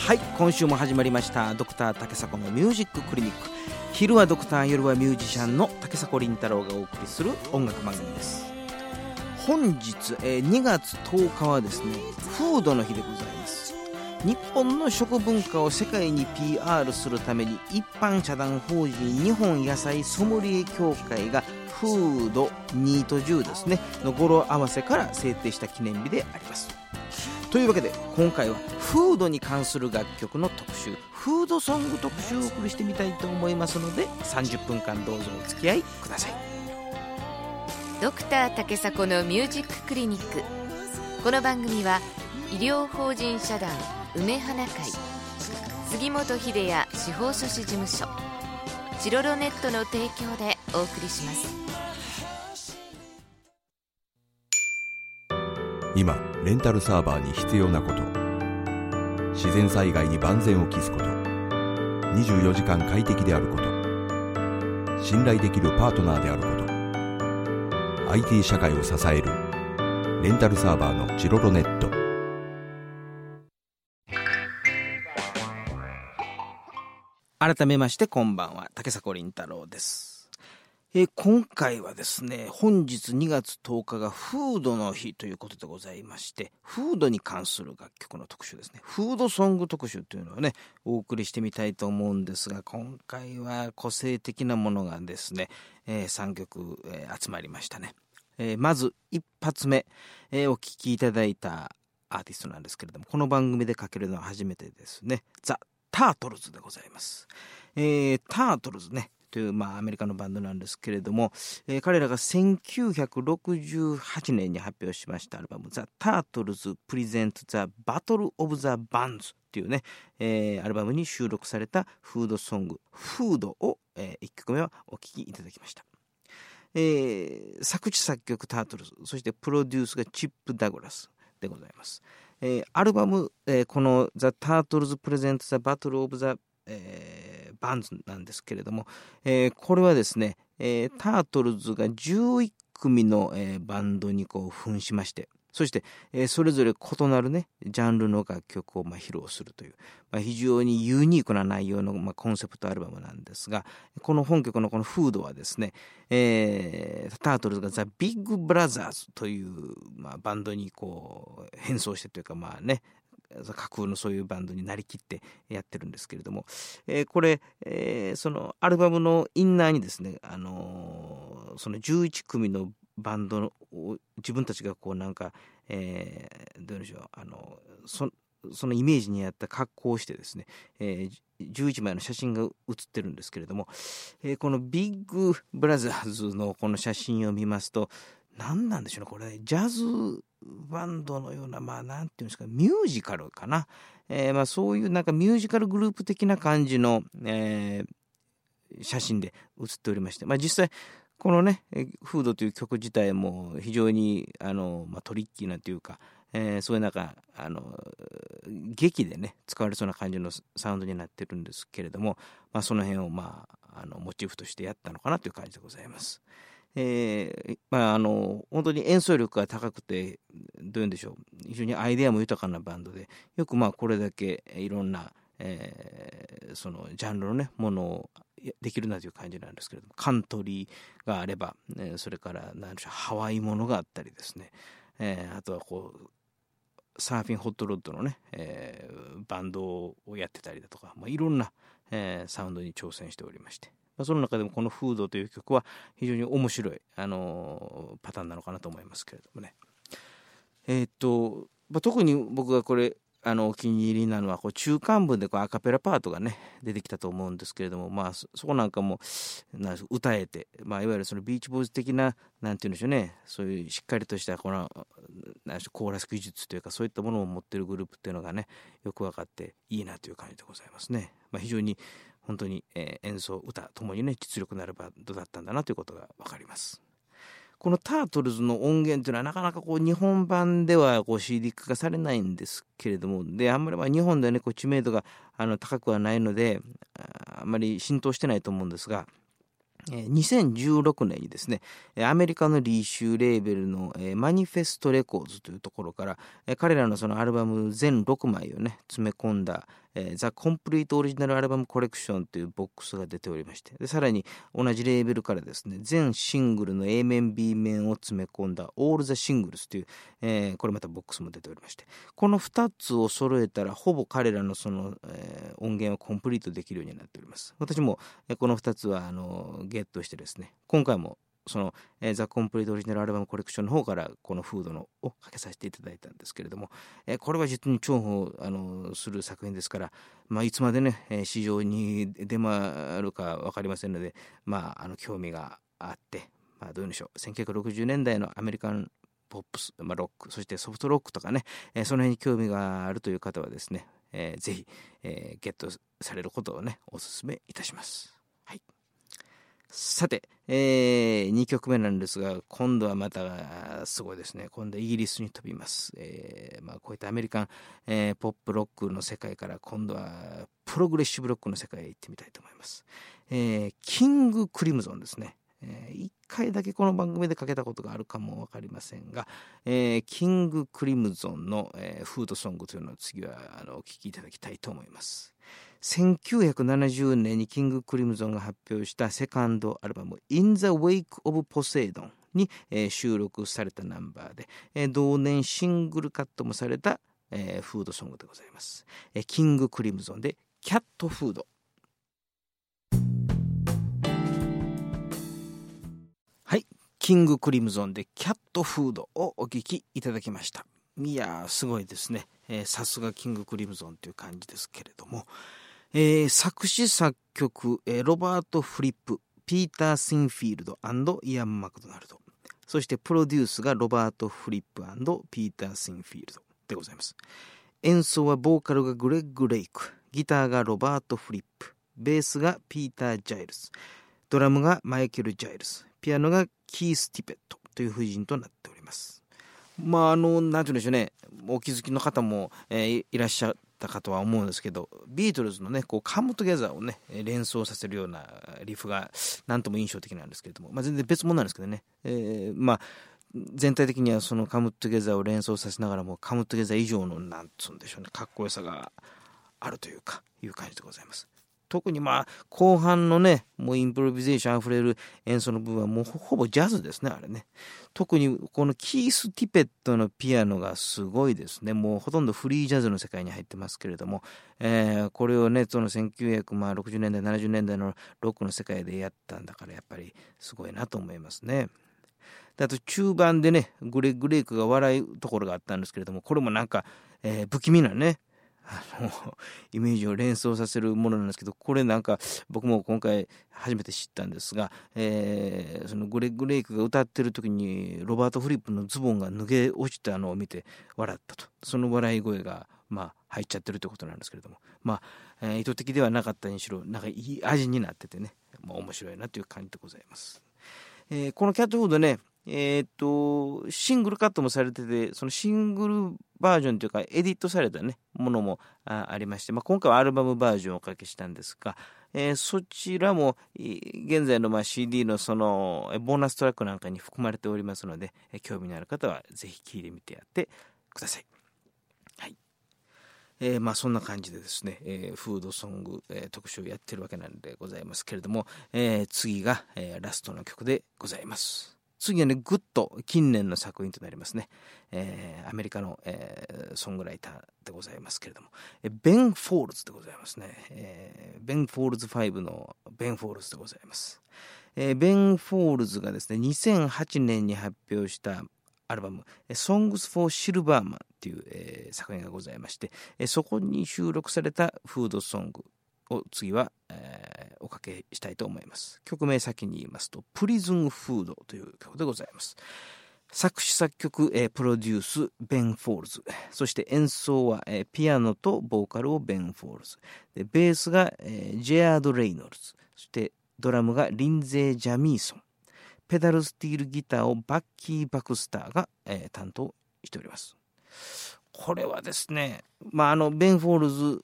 はい、今週も始まりましたドクター竹迫のミュージッククリニック。昼はドクター、夜はミュージシャンの竹迫倫太郎がお送りする音楽番組です。本日、2月10日はですね、フードの日でございます。日本の食文化を世界に PR するために一般社団法人日本野菜ソムリエ協会がフード2と10ですねの語呂合わせから制定した記念日であります。というわけで今回はフードに関する楽曲の特集、フードソング特集をお送りしてみたいと思いますので、30分間どうぞお付き合いください。 ドクター竹迫のミュージッククリニック。この番組は医療法人社団梅花会、杉本秀也司法書士事務所、チロロネットの提供でお送りします。 今レンタルサーバーに必要なこと、自然災害に万全を期すこと、24時間快適であること、信頼できるパートナーであること、 IT 社会を支えるレンタルサーバーのチロロネット。 改めましてこんばんは、竹迫倫太郎です。今回はですね、本日2月10日がフードの日ということでございまして、フードに関する楽曲の特集ですね、フードソング特集というのをねお送りしてみたいと思うんですが、今回は個性的なものがですね、3曲、集まりましたね。まず一発目、お聴きいただいたアーティストなんですけれども、この番組でかけるのは初めてですね。ザ・タートルズでございます。タートルズねという、アメリカのバンドなんですけれども、彼らが1968年に発表しましたアルバムザ・タートルズ・プレゼント・ザ・バトル・オブ・ザ・バンズっていうね、アルバムに収録されたフードソングフードを、1曲目はお聴きいただきました。作詞作曲タートルズ、そしてプロデュースがチップ・ダグラスでございます。アルバム、このザ・タートルズ・プレゼント・ザ・バトル・オブ・ザ・バンズなんですけれども、これはですね、タートルズが11組の、バンドに扮しまして、そして、それぞれ異なるねジャンルの楽曲を披露するという、非常にユニークな内容の、コンセプトアルバムなんですが、この本曲のこのフードはですね、タートルズがザ・ビッグ・ブラザーズという、バンドに変装してというか架空のそういうバンドになりきってやってるんですけれども、これ、そのアルバムのインナーにですね、その11組のバンドを自分たちがどうでしょう、そのイメージに合った格好をしてですね、11枚の写真が写ってるんですけれども、このビッグブラザーズのこの写真を見ますと、何なんでしょうね、これジャズバンドのようななんていうんですか、ミュージカルかな、そういうミュージカルグループ的な感じの、写真で写っておりまして、実際このねフードという曲自体も非常にトリッキーなというか、そういう劇でね使われそうな感じのサウンドになってるんですけれども、その辺をモチーフとしてやったのかなという感じでございます。本当に演奏力が高くて、どういうんでしょう、非常にアイデアも豊かなバンドで、よくこれだけいろんな、そのジャンルのねものをできるなという感じなんですけれども、カントリーがあれば、それからハワイものがあったりですね、あとはサーフィンホットロッドのね、バンドをやってたりだとか、いろんな、サウンドに挑戦しておりまして、その中でもこのフードという曲は非常に面白い、パターンなのかなと思いますけれどもね。特に僕がこれお気に入りなのは中間部でアカペラパートがね出てきたと思うんですけれども、そこなんかも歌えて、いわゆるそのビーチボーイズ的ななんていうんでしょうね、そういうしっかりとしたコーラス技術というか、そういったものを持っているグループっていうのがねよく分かっていいなという感じでございますね。非常に本当に、演奏歌ともにね実力のあるバンドだったんだなということが分かります。このタートルズの音源というのはなかなか日本版ではCD 化されないんですけれども、であんまり日本ではね知名度が高くはないのであんまり浸透してないと思うんですが、2016年にですねアメリカのリーシュレーベルのマニフェストレコーズというところから彼らのそのアルバム全6枚をね詰め込んだザ・コンプリートオリジナルアルバムコレクションというボックスが出ておりまして、でさらに同じレーベルからですね、全シングルの A 面 B 面を詰め込んだオール・ザ・シングルスという、これまたボックスも出ておりまして、この2つを揃えたらほぼ彼らのその、音源をコンプリートできるようになっております。私も、この2つはゲットしてですね、今回もその、ザ・コンプリートオリジナルアルバムコレクションの方からこのフードのをかけさせていただいたんですけれども、これは実に重宝する作品ですから、いつまでね、市場に出回るか分かりませんので、興味があって、どういうんでしょう、1960年代のアメリカンポップス、ロック、そしてソフトロックとかね、その辺に興味があるという方はですね、ぜひ、ゲットされることをね、お勧めいたします。はい。さて、2曲目なんですが、今度はまたすごいですね。今度はイギリスに飛びます。こういったアメリカン、ポップロックの世界から今度はプログレッシブロックの世界へ行ってみたいと思います。キングクリムゾンですね。1回だけこの番組でかけたことがあるかも分かりませんが、キングクリムゾンの、フードソングというのを次はお聴きいただきたいと思います。1970年にキングクリムゾンが発表したセカンドアルバム In the Wake of Poseidon に、収録されたナンバーで、同年シングルカットもされた、フードソングでございます。キングクリムゾンでキャットフード。はい、キングクリムゾンでキャットフードをお聴きいただきました。いやーすごいですね。さすがキングクリムゾンという感じですけれども、作詞作曲、ロバート・フリップ、ピーター・シンフィールド&イアン・マクドナルド、そしてプロデュースがロバート・フリップ&ピーター・シンフィールドでございます。演奏はボーカルがグレッグ・レイク、ギターがロバート・フリップ、ベースがピーター・ジャイルス、ドラムがマイケル・ジャイルス、ピアノがキース・ティペットという布陣となっております。なんて言うんでしょうね、お気づきの方も、いらっしゃったかとは思うんですけど、ビートルズのねこうカムトゥゲザーをね連想させるようなリフがなんとも印象的なんですけれども、全然別物なんですけどね、全体的にはそのカムトゥゲザーを連想させながらもカムトゥゲザー以上のなんつうんでしょうね、かっこよさがあるというかいう感じでございます。特に後半のねもうインプロビゼーションあふれる演奏の部分はもうほぼジャズですね、あれね。特にこのキース・ティペットのピアノがすごいですね。もうほとんどフリージャズの世界に入ってますけれども、これをねその1960年代70年代のロックの世界でやったんだからやっぱりすごいなと思いますね。であと中盤でねグレッグ・レイクが笑うところがあったんですけれども、これもなんか、不気味なねイメージを連想させるものなんですけど、これなんか僕も今回初めて知ったんですが、そのグレッグ・レイクが歌ってる時にロバート・フリップのズボンが脱げ落ちたのを見て笑ったと、その笑い声が入っちゃってるということなんですけれども、意図的ではなかったにしろなんかいい味になっててね、面白いなという感じでございます。このキャットフードね、シングルカットもされてて、そのシングルバージョンというかエディットされたねものもありまして、今回はアルバムバージョンをおかけしたんですが、そちらも現在のCD のそのボーナストラックなんかに含まれておりますので、興味のある方はぜひ聴いてみてやってください。はい。そんな感じでですね、フードソング、特集をやってるわけなんでございますけれども、次が、ラストの曲でございます。次はねグッと近年の作品となりますね、アメリカの、ソングライターでございますけれども、ベン・フォールズでございますね、ベン・フォールズ5のベン・フォールズでございます。ベン・フォールズがですね2008年に発表したアルバム Songs for Silverman という、作品がございまして、そこに収録されたフードソングを次は、おかけしたいと思います。曲名先に言いますとプリズンフードという曲でございます。作詞作曲、プロデュースベン・フォールズ、そして演奏は、ピアノとボーカルをベン・フォールズで、ベースが、ジェアード・レイノルズ、そしてドラムがリンゼー・ジャミーソン、ペダルスティールギターをバッキー・バクスターが、担当しております。これはですね、ベン・フォールズ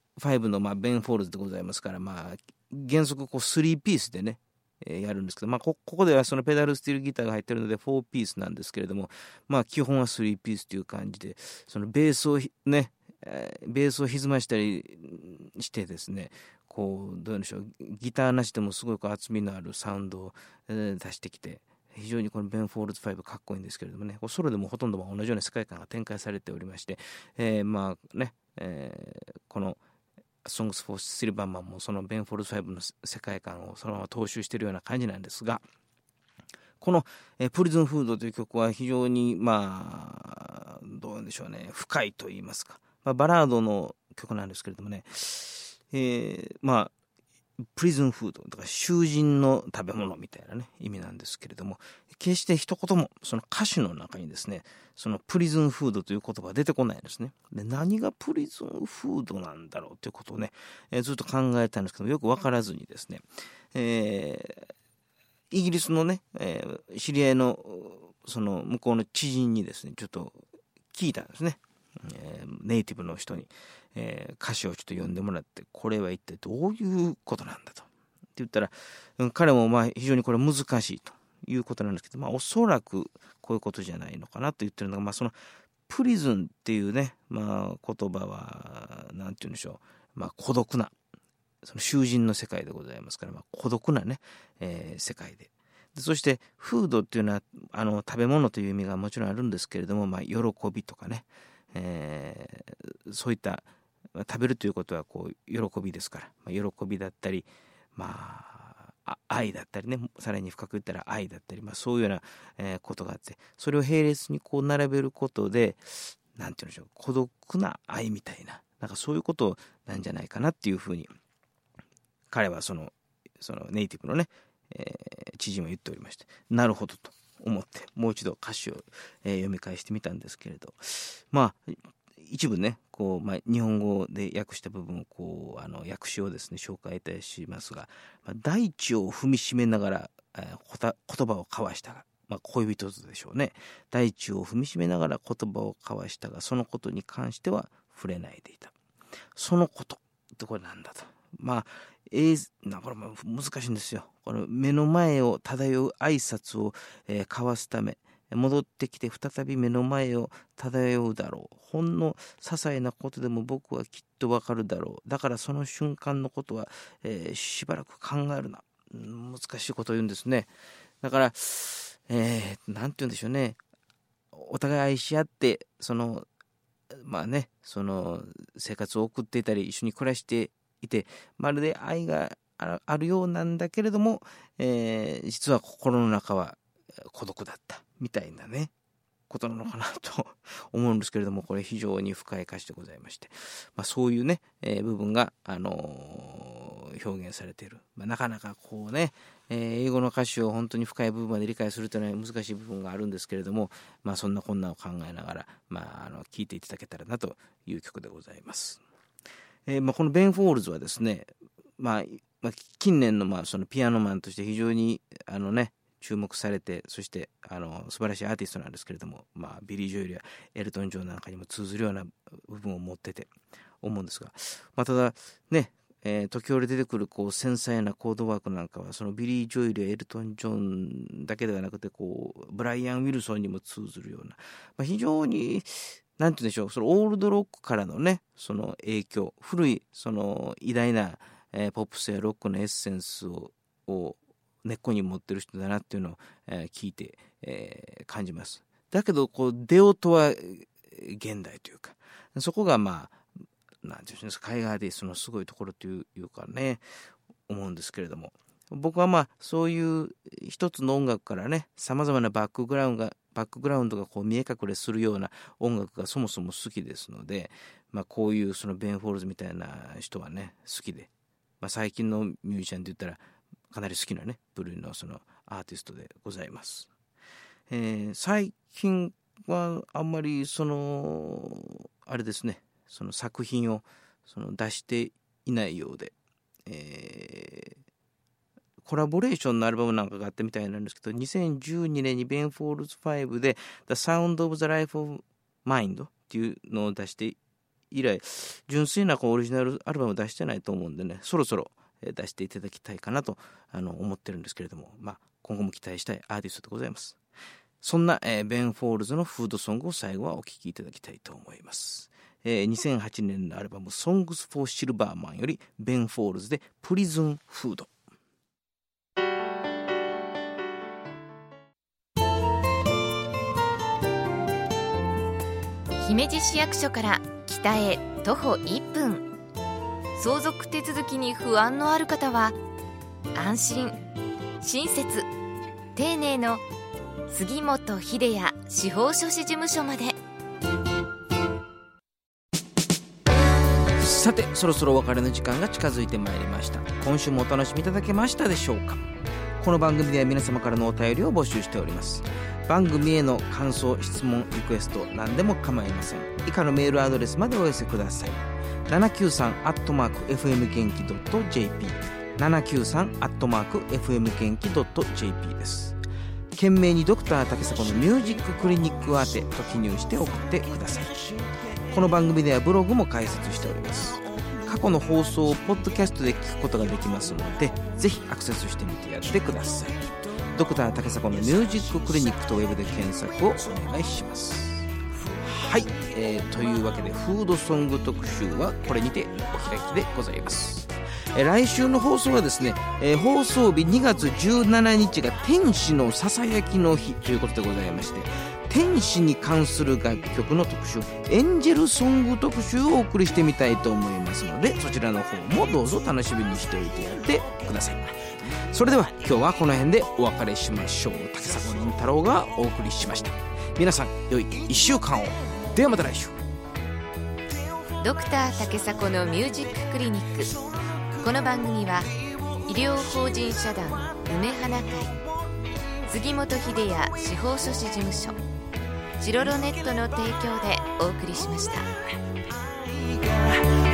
5のベン・フォールズでございますから、原則3ピースでね、やるんですけど、ここではそのペダルスティールギターが入ってるので4ピースなんですけれども、基本は3ピースという感じで、そのベースをねベースを歪ましたりしてですね、こうどうでしょう、ギターなしでもすごく厚みのあるサウンドを、出してきて、非常にこのベン・フォールズ5かっこいいんですけれどもね、ソロでもほとんど同じような世界観が展開されておりまして、まあね、このSongs for Silvermanもそのベン・フォールズ5の世界観をそのまま踏襲しているような感じなんですが、この、プリズンフードという曲は非常にまあどうでしょうね、深いと言いますか、バラードの曲なんですけれどもね、まあプリズンフードとか囚人の食べ物みたいなね意味なんですけれども、決して一言もその歌詞の中にですね、そのプリズンフードという言葉は出てこないんですね。で、何がプリズンフードなんだろうということをね、ずっと考えたんですけどよく分からずにですね、イギリスのね、知り合いのその向こうの知人にですねちょっと聞いたんですね、ネイティブの人に、歌詞をちょっと読んでもらって、これは一体どういうことなんだとって言ったら、彼もまあ非常にこれ難しいということなんですけど、おそらくこういうことじゃないのかなと言ってるのが、そのプリズンっていうね、言葉はなんて言うんでしょう、孤独なその囚人の世界でございますから、孤独なね、世界で、そしてフードっていうのは食べ物という意味がもちろんあるんですけれども、喜びとかね、そういった食べるということはこう喜びですから、喜びだったり、愛だったりね、さらに深く言ったら愛だったり、そういうような、ことがあって、それを並列にこう並べることで、なんていうんでしょう、孤独な愛みたいな、なんかそういうことなんじゃないかなっていうふうに彼はそのネイティブのね、知人は言っておりまして、なるほどと思ってもう一度歌詞を、読み返してみたんですけれど、一部ねこう、日本語で訳した部分をこう訳詞をですね紹介いたしますが、大地を踏みしめながら、言葉を交わしたが、恋人でしょうね。大地を踏みしめながら言葉を交わしたが、そのことに関しては触れないでいた。そのことってこれなんだと、これも難しいんですよ。この目の前を漂う挨拶を、交わすため戻ってきて再び目の前を漂うだろう。ほんの些細なことでも僕はきっとわかるだろう。だからその瞬間のことは、しばらく考えるな。難しいことを言うんですね。だから、なんて言うんでしょうね。お互い愛し合ってその生活を送っていたり一緒に暮らしていて、まるで愛があるようなんだけれども、実は心の中は孤独だったみたいなねことなのかなと思うんですけれども、これ非常に深い歌詞でございまして、そういうね、部分が、表現されている、なかなかこうね、英語の歌詞を本当に深い部分まで理解するというのは難しい部分があるんですけれども、そんなこんなを考えながら、聴いていただけたらなという曲でございます。このベン・フォールズはですね、近年のそのピアノマンとして非常に注目されて、そして素晴らしいアーティストなんですけれども、ビリー・ジョエルやエルトン・ジョンなんかにも通ずるような部分を持ってて思うんですが、ただね、時折出てくるこう繊細なコードワークなんかはそのビリー・ジョエルやエルトン・ジョンだけではなくて、こうブライアン・ウィルソンにも通ずるような、非常になんて言うんでしょう、そのオールドロックからのねその影響、古いその偉大な、ポップスやロックのエッセンスを根っこに持ってる人だなっていうのを、聞いて、感じます。だけどこう出音は現代というか、そこがなんていうんですか、海外でそのすごいところというかね思うんですけれども、僕はそういう一つの音楽からねさまざまなバックグラウンドがこう見え隠れするような音楽がそもそも好きですので、こういうそのベン・フォールズみたいな人はね好きで、最近のミュージシャンで言ったらかなり好きなね部類のそのアーティストでございます。最近はあんまりそのあれですね、その作品をその出していないようで、コラボレーションのアルバムなんかがあったみたいなんですけど、2012年にベン・フォールズ5で The Sound of the Life of Mind っていうのを出して以来、純粋なオリジナルアルバムを出してないと思うんでね、そろそろ出していただきたいかなと思ってるんですけれども、今後も期待したいアーティストでございます。そんなベン・フォールズのフードソングを最後はお聴きいただきたいと思います。 2008年のアルバム Songs for Silverman よりベン・フォールズでプリズンフード。 姫路市役所から北へ徒歩1分。相続手続きに不安のある方は安心、親切、丁寧の杉本秀也司法書士事務所まで。 さて、そろそろお別れの時間が近づいてまいりました。今週もお楽しみいただけましたでしょうか。この番組では皆様からのお便りを募集しております。番組への感想、質問、リクエスト何でも構いません。以下のメールアドレスまでお寄せください。793@fm元気 .jp 793@fm元気 .jp です。懸命にドクター竹迫のミュージッククリニック宛てと記入して送ってください。この番組ではブログも開設しております。過去の放送をポッドキャストで聞くことができますので、ぜひアクセスしてみてやってください。ドクター竹迫のミュージッククリニックとウェブで検索をお願いします。はい、というわけでフードソング特集はこれにてお開きでございます。来週の放送はですね、放送日2月17日が天使のささやきの日ということでございまして、天使に関する楽曲の特集、エンジェルソング特集をお送りしてみたいと思いますので、そちらの方もどうぞ楽しみにしておいてやってください。それでは今日はこの辺でお別れしましょう。竹迫倫太郎がお送りしました。皆さん良い1週間を。ではまた来週。 ドクター竹迫のミュージッククリニック。この番組は医療法人社団梅花会、杉本秀也司法書士事務所、チロロネットの提供でお送りしました。